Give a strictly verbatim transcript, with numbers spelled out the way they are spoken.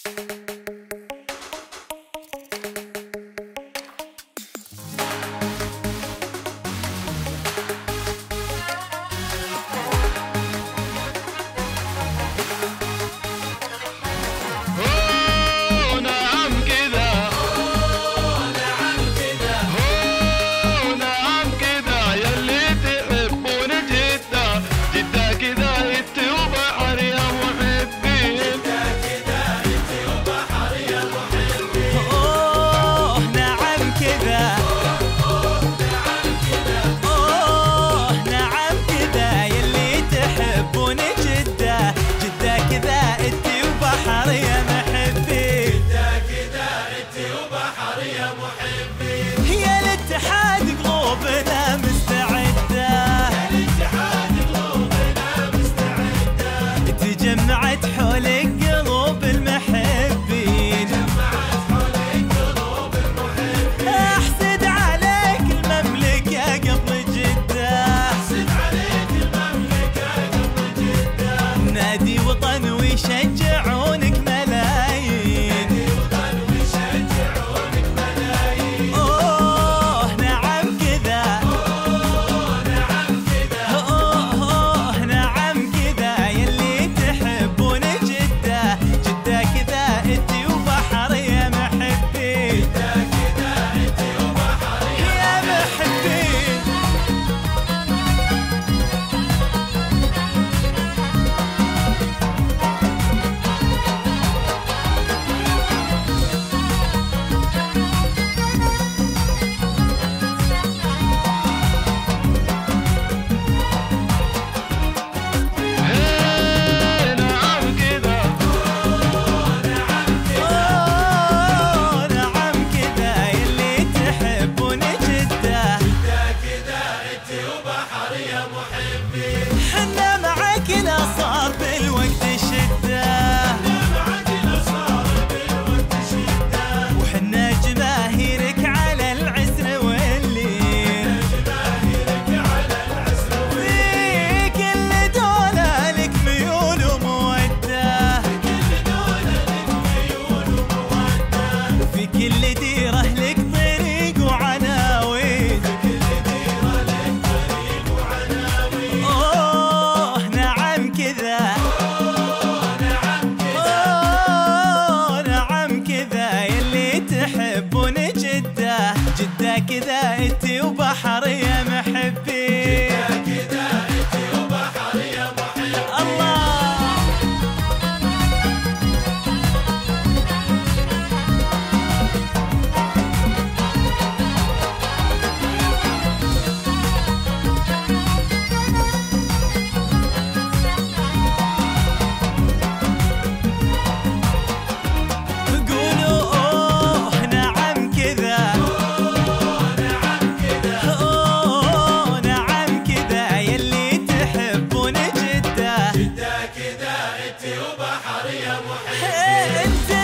جمعت حولك قلوب المحبين، جمعت حولك قلوب المحبين. احسد عليك المملكة قبل جدة، احسد عليك المملكة قبل جدة. نادي وطن ويشجعونك ملايين، نادي وطن ويشجعونك ملايين. اوه نعم كذا، اوه نعم كذا، اوه اوه نعم كذا يلي تحبون جدة، جدة كذا انتي وبحر يا محبين، جدة كذا انتي وبحر يا محبين. أوه نعم كذا يلي تحبون جدة، جدة كذا انتي وبحر يا محبين. حنا معاك لا صار بالوقت شدة، معك الأسرار بالوقت شدة. وحنا جماهيرك على العسر والليل، جماهيرك على العسر في كل دولة لك ميول ومودة، كل دولة لك ميول ومودة. في كل ديرة لك طريق وعناوين، كل ديرة لك طريق وعناوين. أوه نعم كذا، أوه نعم كذا، أوه نعم كذا يلي تحبون جدة، جدة كذا انتي وبحر يا محبين. كذا انتي وبحر يا محبين. الله قولوا اوه نعم كذا، أوه نعم كذا، اوه نعم كذا يلي تحبون جدة، جدة كذا انتي وبحر يا محبين. انت